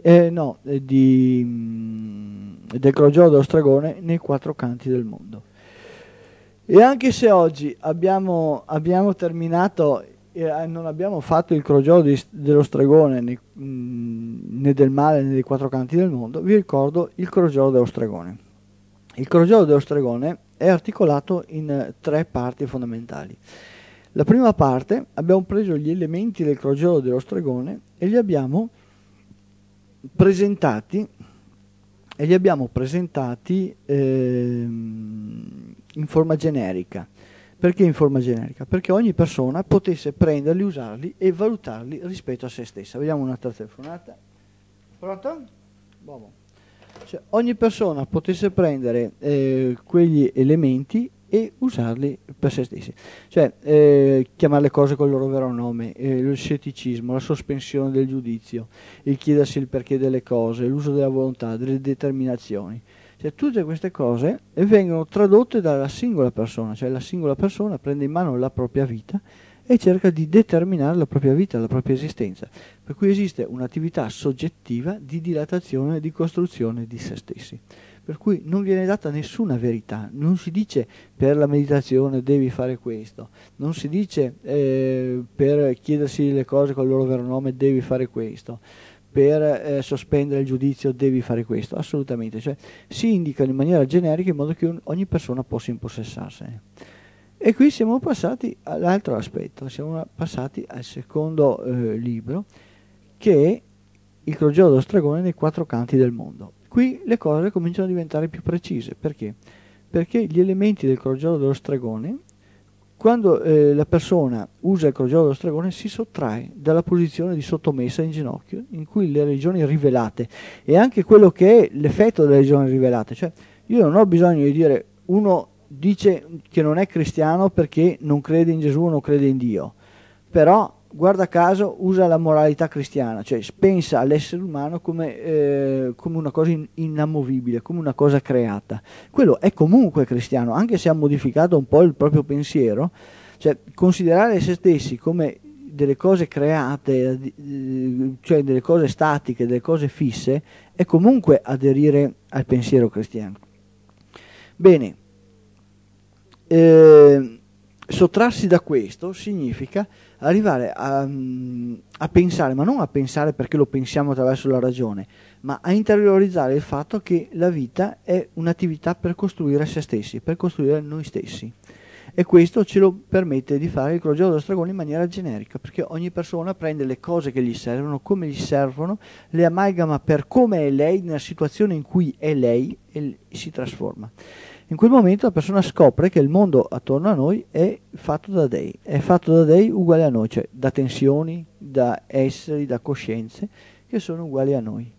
del crogiolo dello stregone nei 4 canti del mondo. E anche se oggi abbiamo terminato, non abbiamo fatto il crogiolo dello stregone né del male né dei 4 canti del mondo, vi ricordo il crogiolo dello stregone. Il crogiolo dello stregone è articolato in 3 parti fondamentali. La prima parte, abbiamo preso gli elementi del crogiolo dello stregone e li abbiamo presentati in forma generica. Perché in forma generica? Perché ogni persona potesse prenderli, usarli e valutarli rispetto a se stessa. Vediamo un'altra telefonata. Pronto? Boh. Cioè, ogni persona potesse prendere quegli elementi e usarli per se stessi, cioè chiamare le cose col loro vero nome, lo scetticismo, la sospensione del giudizio, il chiedersi il perché delle cose, l'uso della volontà, delle determinazioni, cioè tutte queste cose vengono tradotte dalla singola persona, cioè la singola persona prende in mano la propria vita e cerca di determinare la propria vita, la propria esistenza, per cui esiste un'attività soggettiva di dilatazione e di costruzione di se stessi. Per cui non viene data nessuna verità, non si dice per la meditazione devi fare questo, non si dice per chiedersi le cose con il loro vero nome devi fare questo, per sospendere il giudizio devi fare questo, assolutamente, cioè si indicano in maniera generica in modo che ogni persona possa impossessarsene. E qui siamo passati all'altro aspetto, siamo passati al secondo libro, che è il crogiolo dello stregone nei 4 canti del mondo. Qui le cose cominciano a diventare più precise. Perché? Perché gli elementi del crogiolo dello stregone, quando la persona usa il crogiolo dello stregone, si sottrae dalla posizione di sottomessa in ginocchio, in cui le religioni rivelate, e anche quello che è l'effetto delle religioni rivelate, cioè io non ho bisogno di dire uno dice che non è cristiano perché non crede in Gesù o non crede in Dio, però guarda caso usa la moralità cristiana, cioè pensa all'essere umano come una cosa inamovibile, come una cosa creata. Quello è comunque cristiano, anche se ha modificato un po' il proprio pensiero, cioè considerare se stessi come delle cose create, cioè delle cose statiche, delle cose fisse, è comunque aderire al pensiero cristiano. Bene, sottrarsi da questo significa arrivare a pensare, ma non a pensare perché lo pensiamo attraverso la ragione, ma a interiorizzare il fatto che la vita è un'attività per costruire se stessi, per costruire noi stessi. E questo ce lo permette di fare il crogiolo dello stregone in maniera generica, perché ogni persona prende le cose che gli servono, come gli servono, le amalgama per come è lei, nella situazione in cui è lei, e si trasforma. In quel momento la persona scopre che il mondo attorno a noi è fatto da dei, uguale a noi, cioè da tensioni, da esseri, da coscienze che sono uguali a noi.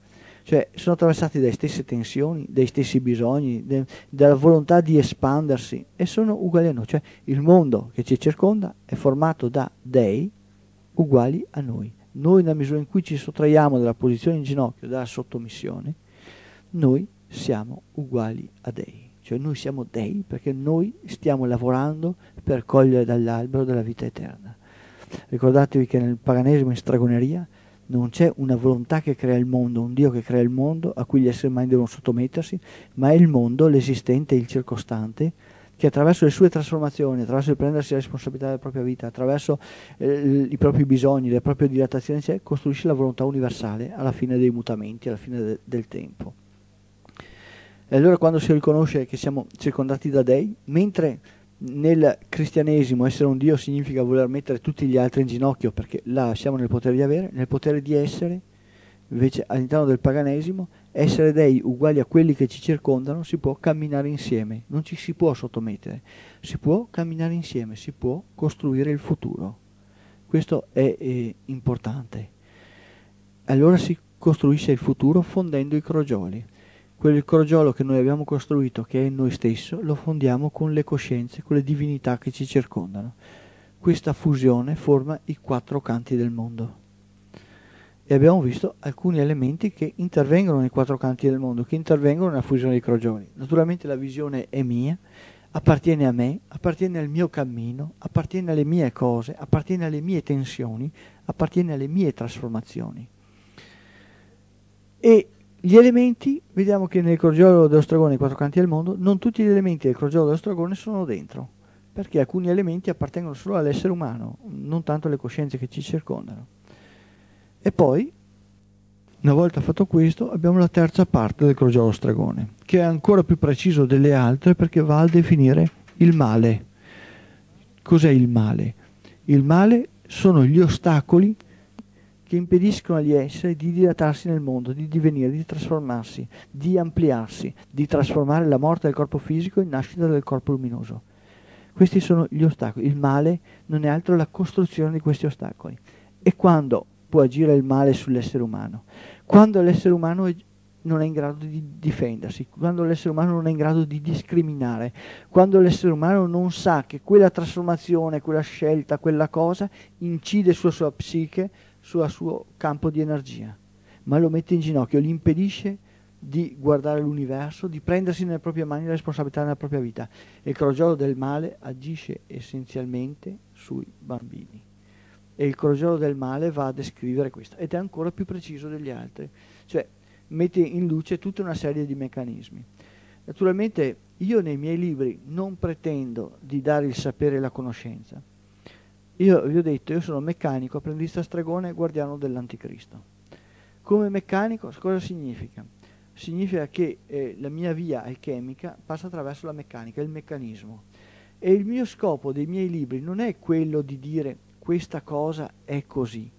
Cioè sono attraversati dalle stesse tensioni, dai stessi bisogni, dalla volontà di espandersi e sono uguali a noi. Cioè il mondo che ci circonda è formato da dei uguali a noi. Noi, nella misura in cui ci sottraiamo dalla posizione in ginocchio, dalla sottomissione, noi siamo uguali a dei. Cioè noi siamo dei perché noi stiamo lavorando per cogliere dall'albero della vita eterna. Ricordatevi che nel paganesimo, in stregoneria, non c'è una volontà che crea il mondo, un Dio che crea il mondo a cui gli esseri umani devono sottomettersi, ma è il mondo, l'esistente, il circostante, che attraverso le sue trasformazioni, attraverso il prendersi la responsabilità della propria vita, attraverso i propri bisogni, le proprie dilatazioni, costruisce la volontà universale alla fine dei mutamenti, alla fine del tempo. E allora quando si riconosce che siamo circondati da dei, mentre nel cristianesimo essere un Dio significa voler mettere tutti gli altri in ginocchio perché là siamo nel potere di avere, nel potere di essere, invece all'interno del paganesimo, essere dei uguali a quelli che ci circondano, si può camminare insieme, non ci si può sottomettere, si può camminare insieme, si può costruire il futuro. Questo è importante. Allora si costruisce il futuro fondendo i crogioli. Quel crogiolo che noi abbiamo costruito, che è in noi stesso, lo fondiamo con le coscienze, con le divinità che ci circondano. Questa fusione forma i 4 canti del mondo. E abbiamo visto alcuni elementi che intervengono nei 4 canti del mondo, che intervengono nella fusione dei crogioli. Naturalmente la visione è mia, appartiene a me, appartiene al mio cammino, appartiene alle mie cose, appartiene alle mie tensioni, appartiene alle mie trasformazioni. E gli elementi, vediamo che nel crogiolo dello stregone, nei 4 canti del mondo, non tutti gli elementi del crogiolo dello stregone sono dentro, perché alcuni elementi appartengono solo all'essere umano, non tanto alle coscienze che ci circondano. E poi, una volta fatto questo, abbiamo la terza parte del crogiolo stregone, che è ancora più preciso delle altre perché va a definire il male. Cos'è il male? Il male sono gli ostacoli che impediscono agli esseri di dilatarsi nel mondo, di divenire, di trasformarsi, di ampliarsi, di trasformare la morte del corpo fisico in nascita del corpo luminoso. Questi sono gli ostacoli. Il male non è altro la costruzione di questi ostacoli. E quando può agire il male sull'essere umano? Quando l'essere umano non è in grado di difendersi, quando l'essere umano non è in grado di discriminare, quando l'essere umano non sa che quella trasformazione, quella scelta, quella cosa incide sulla sua psiche, sul suo campo di energia, ma lo mette in ginocchio, gli impedisce di guardare l'universo, di prendersi nelle proprie mani la responsabilità della propria vita. E il crogiolo del male agisce essenzialmente sui bambini. E il crogiolo del male va a descrivere questo, ed è ancora più preciso degli altri, cioè mette in luce tutta una serie di meccanismi. Naturalmente io nei miei libri non pretendo di dare il sapere e la conoscenza. Io vi ho detto, io sono meccanico, apprendista stregone e guardiano dell'anticristo. Come meccanico cosa significa? Significa che la mia via alchemica passa attraverso la meccanica, il meccanismo. E il mio scopo dei miei libri non è quello di dire questa cosa è così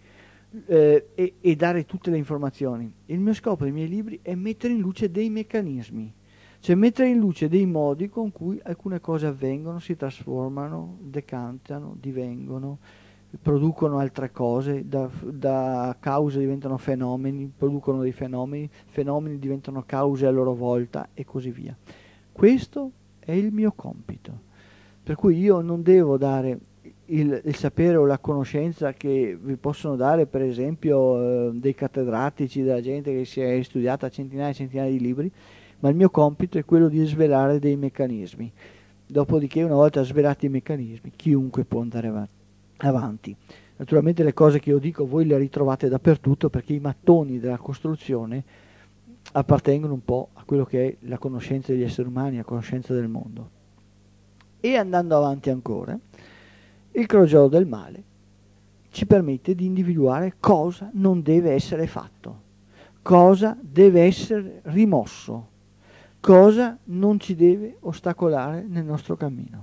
e dare tutte le informazioni. Il mio scopo dei miei libri è mettere in luce dei meccanismi, cioè mettere in luce dei modi con cui alcune cose avvengono, si trasformano, decantano, divengono, producono altre cose, da cause diventano fenomeni, producono dei fenomeni, fenomeni diventano cause a loro volta e così via. Questo è il mio compito, per cui io non devo dare il sapere o la conoscenza che vi possono dare per esempio dei cattedratici, della gente che si è studiata centinaia e centinaia di libri, ma il mio compito è quello di svelare dei meccanismi. Dopodiché, una volta svelati i meccanismi, chiunque può andare avanti. Naturalmente le cose che io dico voi le ritrovate dappertutto, perché i mattoni della costruzione appartengono un po' a quello che è la conoscenza degli esseri umani, la conoscenza del mondo. E andando avanti ancora, il crogiolo del male ci permette di individuare cosa non deve essere fatto, cosa deve essere rimosso, cosa non ci deve ostacolare nel nostro cammino.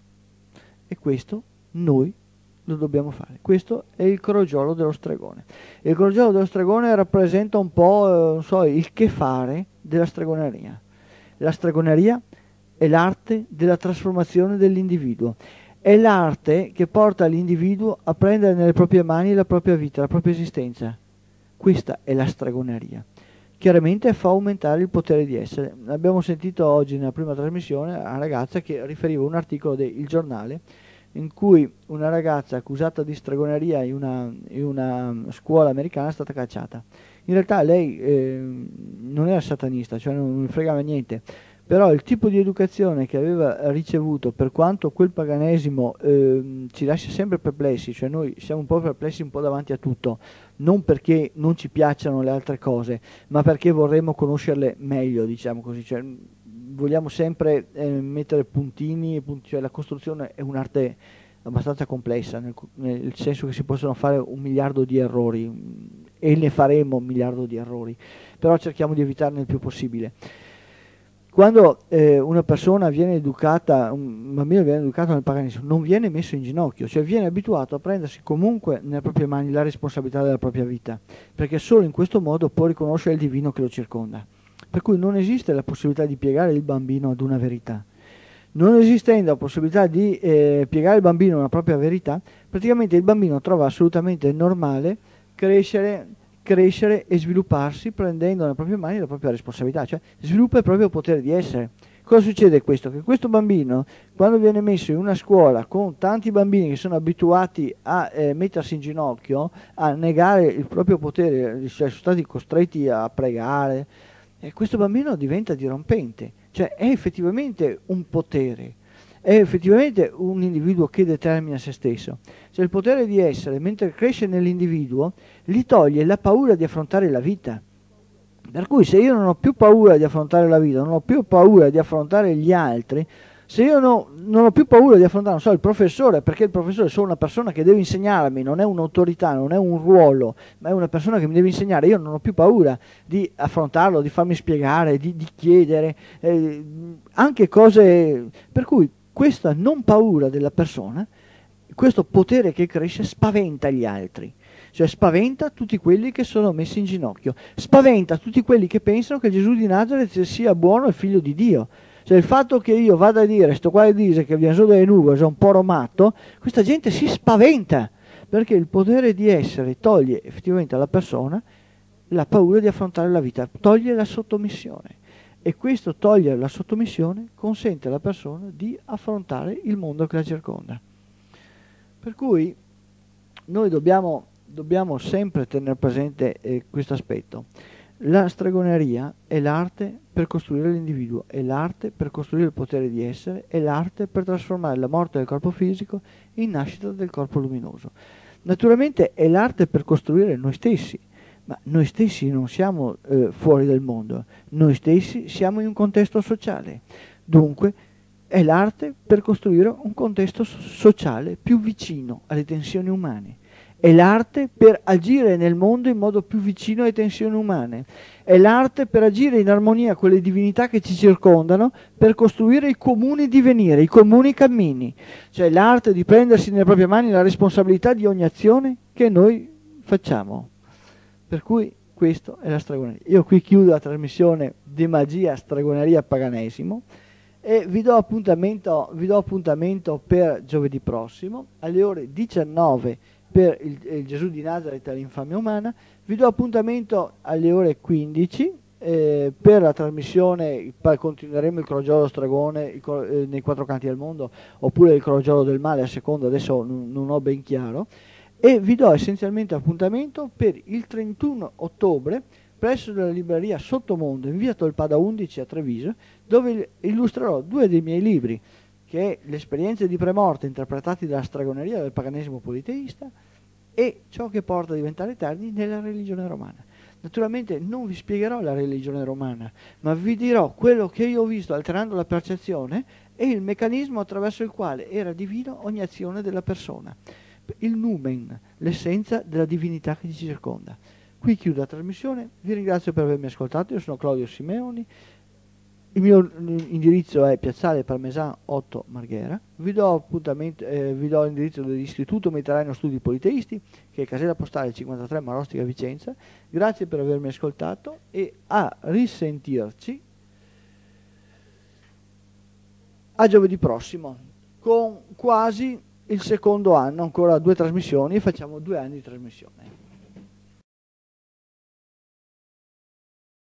E questo noi lo dobbiamo fare. Questo è il crogiolo dello stregone. E il crogiolo dello stregone rappresenta un po' il che fare della stregoneria. La stregoneria è l'arte della trasformazione dell'individuo. È l'arte che porta l'individuo a prendere nelle proprie mani la propria vita, la propria esistenza. Questa è la stregoneria, chiaramente fa aumentare il potere di essere. Abbiamo sentito oggi nella prima trasmissione una ragazza che riferiva un articolo del Giornale in cui una ragazza accusata di stregoneria in una scuola americana è stata cacciata. In realtà lei non era satanista, cioè non mi fregava niente, però il tipo di educazione che aveva ricevuto, per quanto quel paganesimo ci lascia sempre perplessi, cioè noi siamo un po' perplessi un po' davanti a tutto, non perché non ci piacciono le altre cose, ma perché vorremmo conoscerle meglio, diciamo così, cioè vogliamo sempre mettere puntini, cioè la costruzione è un'arte abbastanza complessa, nel senso che si possono fare 1 miliardo di errori e ne faremo 1 miliardo di errori, però cerchiamo di evitarne il più possibile. Quando una persona viene educata, un bambino viene educato nel paganesimo, non viene messo in ginocchio, cioè viene abituato a prendersi comunque nelle proprie mani la responsabilità della propria vita, perché solo in questo modo può riconoscere il divino che lo circonda. Per cui non esiste la possibilità di piegare il bambino ad una verità. Non esistendo la possibilità di piegare il bambino a una propria verità, praticamente il bambino trova assolutamente normale crescere e svilupparsi prendendo nelle proprie mani la propria responsabilità, cioè sviluppa il proprio potere di essere. Cosa succede questo? Che questo bambino, quando viene messo in una scuola con tanti bambini che sono abituati a mettersi in ginocchio, a negare il proprio potere, cioè sono stati costretti a pregare, questo bambino diventa dirompente, cioè è effettivamente un potere, è effettivamente un individuo che determina se stesso. Cioè il potere di essere, mentre cresce nell'individuo, gli toglie la paura di affrontare la vita. Per cui se io non ho più paura di affrontare la vita, non ho più paura di affrontare gli altri, se io non ho più paura di affrontare, non so, il professore, perché il professore è solo una persona che deve insegnarmi, non è un'autorità, non è un ruolo, ma è una persona che mi deve insegnare, io non ho più paura di affrontarlo, di farmi spiegare, di chiedere, anche cose. Per cui questa non paura della persona, questo potere che cresce, spaventa gli altri. Cioè spaventa tutti quelli che sono messi in ginocchio, spaventa tutti quelli che pensano che Gesù di Nazareth sia buono e figlio di Dio. Cioè il fatto che io vada a dire, sto qua e dice che viene solo dalle nuvole, sono un po' romatto, questa gente si spaventa, perché il potere di essere toglie effettivamente alla persona la paura di affrontare la vita, toglie la sottomissione. E questo togliere la sottomissione consente alla persona di affrontare il mondo che la circonda. Per cui noi dobbiamo sempre tenere presente questo aspetto. La stregoneria è l'arte per costruire l'individuo, è l'arte per costruire il potere di essere, è l'arte per trasformare la morte del corpo fisico in nascita del corpo luminoso. Naturalmente è l'arte per costruire noi stessi, ma noi stessi non siamo fuori del mondo, noi stessi siamo in un contesto sociale. Dunque è l'arte per costruire un contesto sociale più vicino alle tensioni umane. È l'arte per agire nel mondo in modo più vicino alle tensioni umane. È l'arte per agire in armonia con le divinità che ci circondano, per costruire i comuni divenire, i comuni cammini. Cioè l'arte di prendersi nelle proprie mani la responsabilità di ogni azione che noi facciamo. Per cui questo è la stregoneria. Io qui chiudo la trasmissione di magia, stregoneria, paganesimo e vi do appuntamento per giovedì prossimo alle ore 19 per il Gesù di Nazareth e l'infamia umana. Vi do appuntamento alle ore 15 per la trasmissione, continueremo il crogiolo stregone nei 4 canti del mondo, oppure il crogiolo del male, a seconda, adesso non ho ben chiaro, e vi do essenzialmente appuntamento per il 31 ottobre presso la libreria Sottomondo in via Tolpada 11 a Treviso, dove illustrerò 2 dei miei libri, che è Le esperienze di premorte interpretati dalla stregoneria del paganesimo politeista e Ciò che porta a diventare eterni nella religione romana. Naturalmente non vi spiegherò la religione romana, ma vi dirò quello che io ho visto alterando la percezione e il meccanismo attraverso il quale era divino ogni azione della persona. Il numen, l'essenza della divinità che ci circonda. Qui chiudo la trasmissione, vi ringrazio per avermi ascoltato, io sono Claudio Simeoni, il mio indirizzo è Piazzale Parmesan 8 Marghera, vi do l'indirizzo dell'Istituto Mediterraneo Studi Politeisti, che è casella postale 53 Marostica Vicenza. Grazie per avermi ascoltato e a risentirci a giovedì prossimo, con quasi il secondo anno, ancora 2 trasmissioni e facciamo 2 anni di trasmissione.